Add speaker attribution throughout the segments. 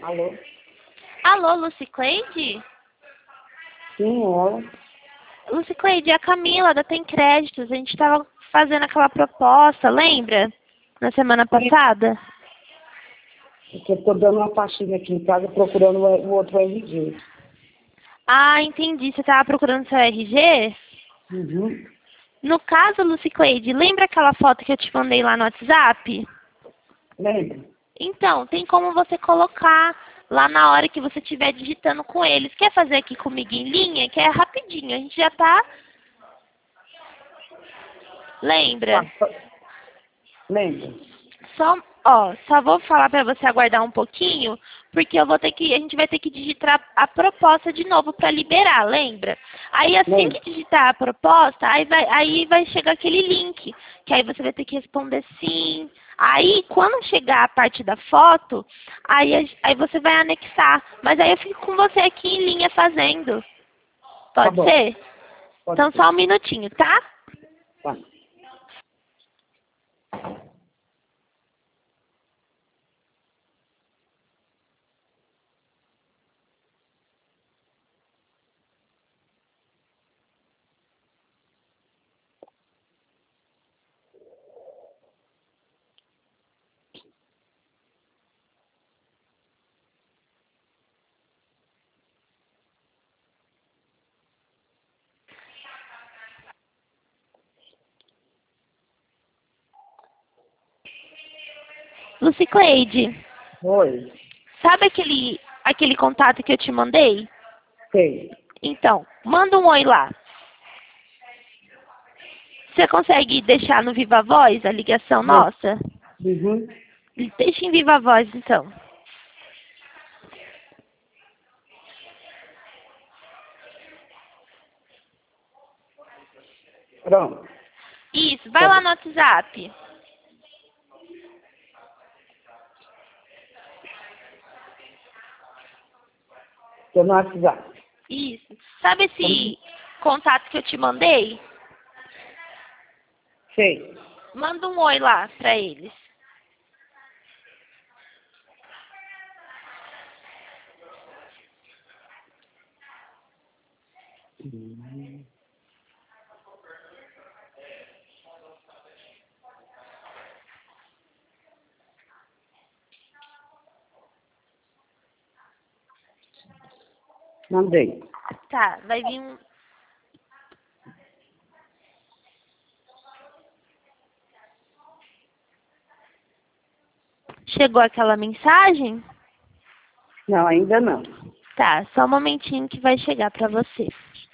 Speaker 1: Alô?
Speaker 2: Alô, Lucicleide?
Speaker 1: Sim, ela.
Speaker 2: Lucicleide, é a Camila da Tem Créditos. A gente estava fazendo aquela proposta, lembra? Na semana passada?
Speaker 1: Porque eu estou dando uma pastinha aqui em casa procurando o outro RG.
Speaker 2: Ah, entendi. Você estava procurando seu RG?
Speaker 1: Uhum.
Speaker 2: No caso, Lucicleide, lembra aquela foto que eu te mandei lá no WhatsApp?
Speaker 1: Lembra?
Speaker 2: Então, tem como você colocar lá na hora que você estiver digitando com eles. Quer fazer aqui comigo em linha? Que é rapidinho. A gente já tá... Lembra?
Speaker 1: Lembra?
Speaker 2: Só vou falar para você aguardar um pouquinho, porque a gente vai ter que digitar a proposta de novo para liberar, lembra? Aí assim
Speaker 1: Lembra?
Speaker 2: que digitar a proposta, aí vai chegar aquele link, que aí você vai ter que responder sim. Aí quando chegar a parte da foto, aí você vai anexar. Mas aí eu fico com você aqui em linha fazendo.
Speaker 1: Tá
Speaker 2: Pode
Speaker 1: bom.
Speaker 2: ser?
Speaker 1: Pode
Speaker 2: Então
Speaker 1: ser.
Speaker 2: só um minutinho, tá?
Speaker 1: Tá.
Speaker 2: Lucicleide,
Speaker 1: Oi.
Speaker 2: sabe aquele contato que eu te mandei?
Speaker 1: Sei.
Speaker 2: Então, manda um oi lá. Você consegue deixar no Viva Voz a ligação nossa?
Speaker 1: Uhum.
Speaker 2: Deixa em Viva Voz, então.
Speaker 1: Pronto.
Speaker 2: Isso, vai
Speaker 1: Tá
Speaker 2: lá
Speaker 1: bom.
Speaker 2: no WhatsApp.
Speaker 1: Tô no WhatsApp.
Speaker 2: Isso. Sabe
Speaker 1: Uhum.
Speaker 2: esse contato que eu te mandei?
Speaker 1: Sei.
Speaker 2: Manda um oi lá pra eles.
Speaker 1: Uhum. Mandei.
Speaker 2: Tá, vai vir um... Chegou aquela mensagem?
Speaker 1: Não, ainda não.
Speaker 2: Tá, só um momentinho que vai chegar pra você.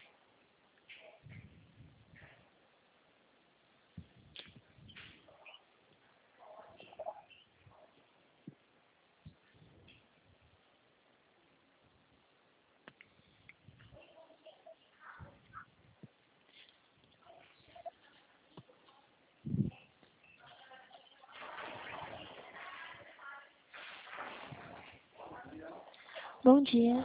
Speaker 2: Bom dia.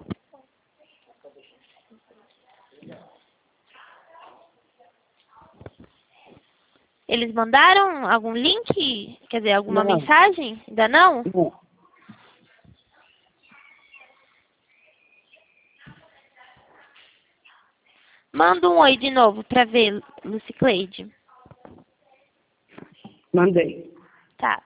Speaker 2: Eles mandaram algum link? Quer dizer, alguma
Speaker 1: Não.
Speaker 2: mensagem? Ainda não?
Speaker 1: Não.
Speaker 2: Manda um oi de novo pra ver, Lucicleide.
Speaker 1: Mandei.
Speaker 2: Tá.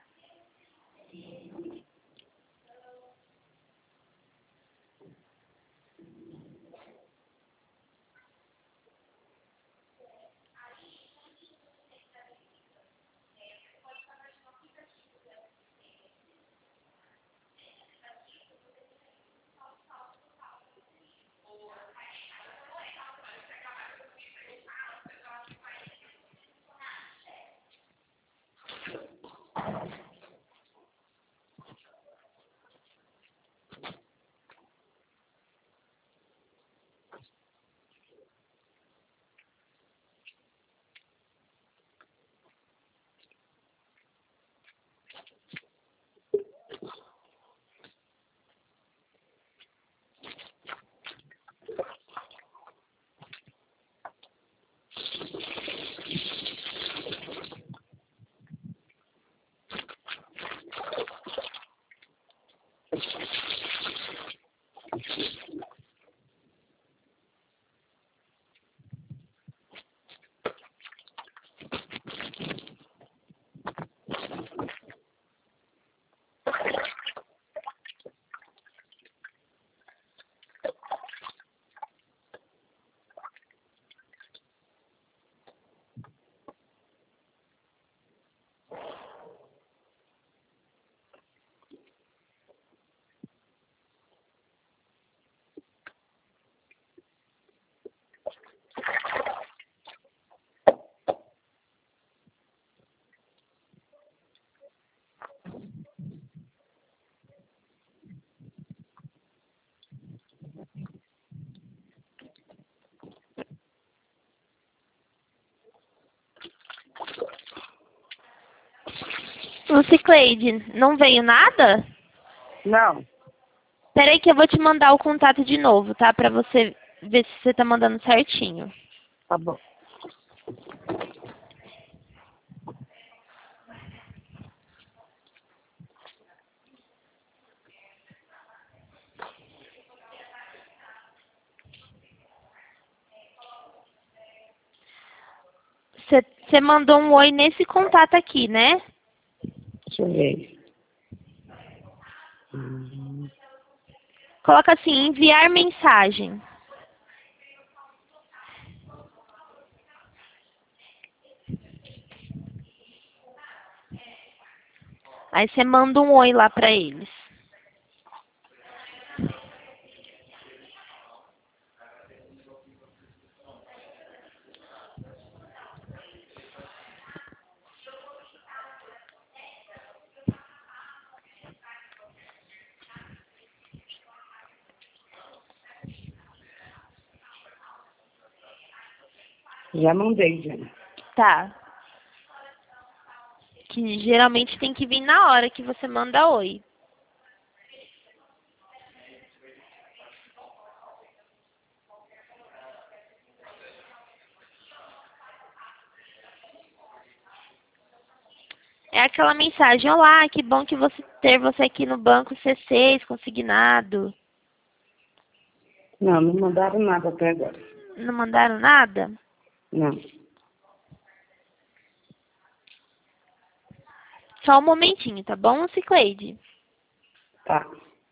Speaker 2: Lucicleide, não veio nada?
Speaker 1: Não,
Speaker 2: Peraí que eu vou te mandar o contato de novo, tá? Pra você ver se você tá mandando certinho.
Speaker 1: tá bom.
Speaker 2: Você mandou um oi nesse contato aqui, né?
Speaker 1: Deixa eu ver.
Speaker 2: Coloca assim, enviar mensagem. Aí você manda um oi lá pra eles.
Speaker 1: Já mandei, já.
Speaker 2: Tá. Que geralmente tem que vir na hora que você manda oi. É aquela mensagem, olá, que bom que você ter você aqui no banco C6, consignado.
Speaker 1: Não, não mandaram nada até agora.
Speaker 2: Não mandaram nada?
Speaker 1: Não.
Speaker 2: Só um momentinho, tá bom, Cicleide?
Speaker 1: Tá.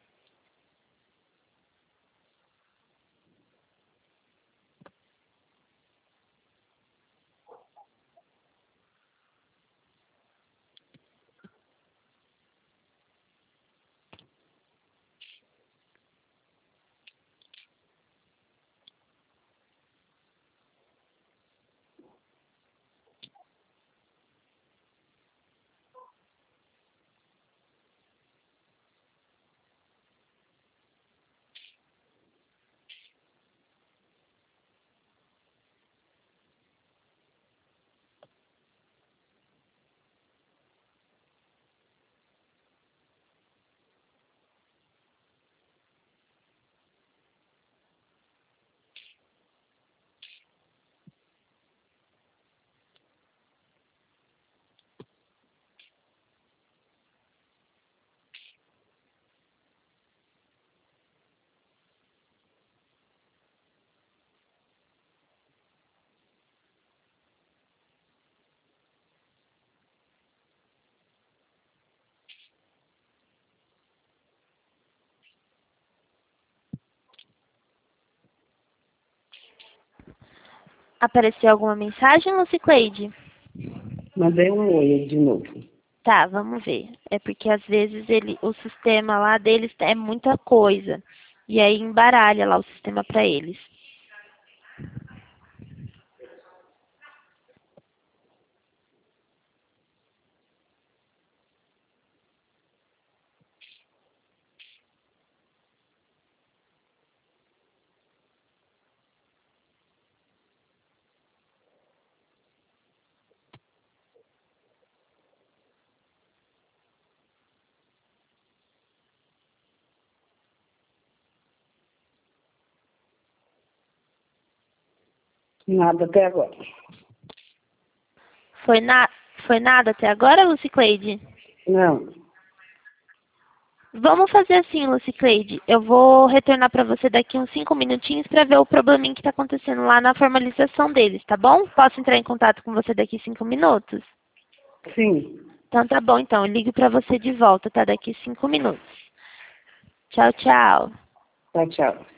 Speaker 2: Apareceu alguma mensagem, Lucicleide?
Speaker 1: Mandei um oi de novo.
Speaker 2: Tá, vamos ver. É porque às vezes o sistema lá deles é muita coisa. E aí embaralha lá o sistema pra eles.
Speaker 1: Nada até agora.
Speaker 2: Foi, na... Foi nada até agora, Lucicleide?
Speaker 1: Não.
Speaker 2: Vamos fazer assim, Lucicleide. Eu vou retornar para você daqui uns 5 minutinhos para ver o probleminha que está acontecendo lá na formalização deles, tá bom? Posso entrar em contato com você daqui 5 minutos?
Speaker 1: Sim.
Speaker 2: Então tá bom, então. Eu ligo para você de volta, tá? Daqui 5 minutos. Tchau, tchau.
Speaker 1: Tchau, tchau.